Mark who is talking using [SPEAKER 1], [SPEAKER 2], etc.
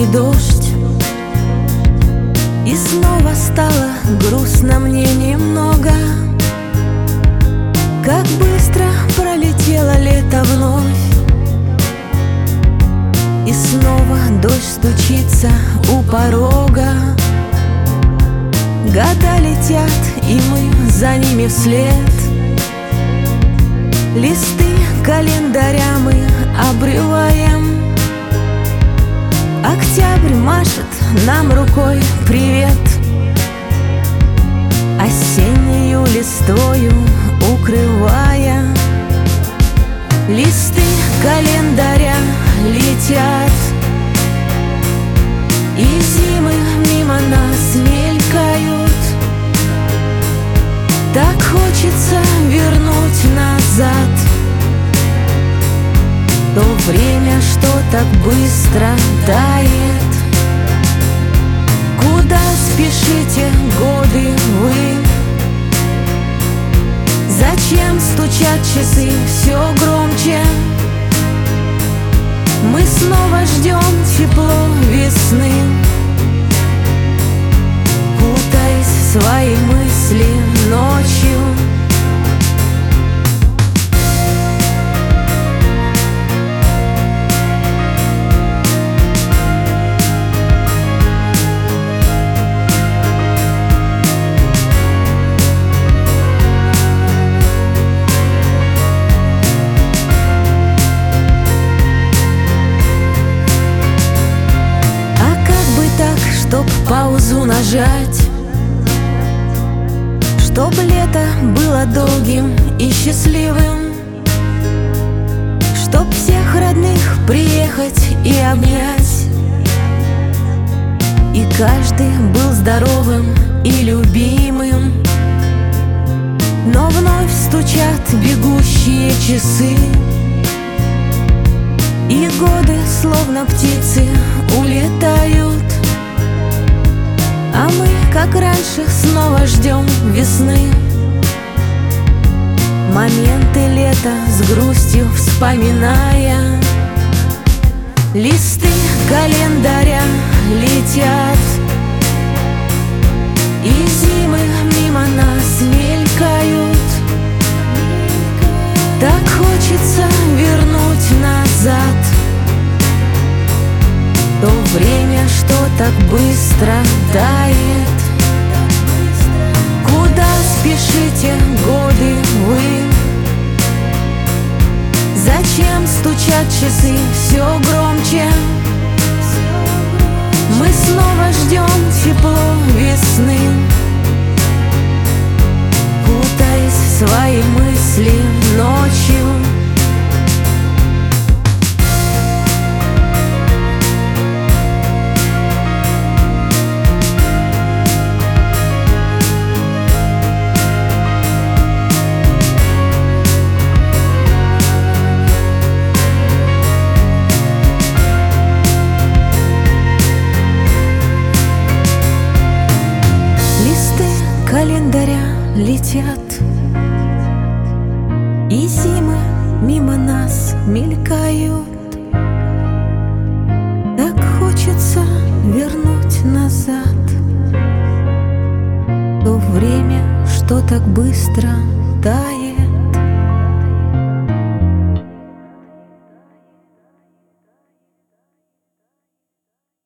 [SPEAKER 1] весенний дождь. И снова стало грустно мне немного. Как быстро пролетело лето вновь. И снова дождь стучится у порога. Года летят, и мы за ними вслед. Листы календаря мы обрываем. Октябрь машет нам рукой привет. Осеннею листвою укрывая. Листы календаря летят, и зимы мимо нас мелькают. Так хочется вернуть назад то время, что так быстро тает. Куда спешите, годы, вы? Зачем стучат часы все громче? Мы снова ждем тепло весны, кутаясь в свои мысли ночью. Чтоб паузу нажать, чтоб лето было долгим и счастливым, чтоб всех родных приехать и обнять, и каждый был здоровым и любимым. Но вновь стучат бегущие часы, и годы, словно птицы, улетают. А мы, как раньше, снова ждем весны. Моменты лета с грустью вспоминая. Листы календаря летят, и зимы мимо нас мелькают. Так хочется вернуть назад то время, что так быстро тает. Куда спешите, годы, вы? Зачем стучат часы все громче? Мы снова ждем тепло весны, кутаясь в свои мысли ночью. Календаря летят, и зимы мимо нас мелькают. Так хочется вернуть назад то время, что так быстро тает.